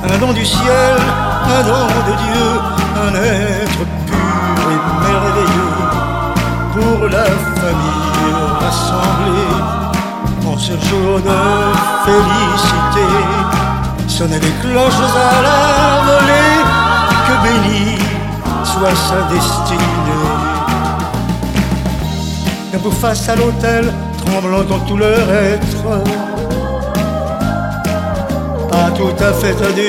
un don du ciel, un don de Dieu, un être pur et merveilleux pour la famille rassemblée. En ce jour de félicité, sonnaient les cloches à la volée, que bénie soit sa destinée. Debout face à l'autel, tremblant dans tout leur être, pas tout à fait adieu.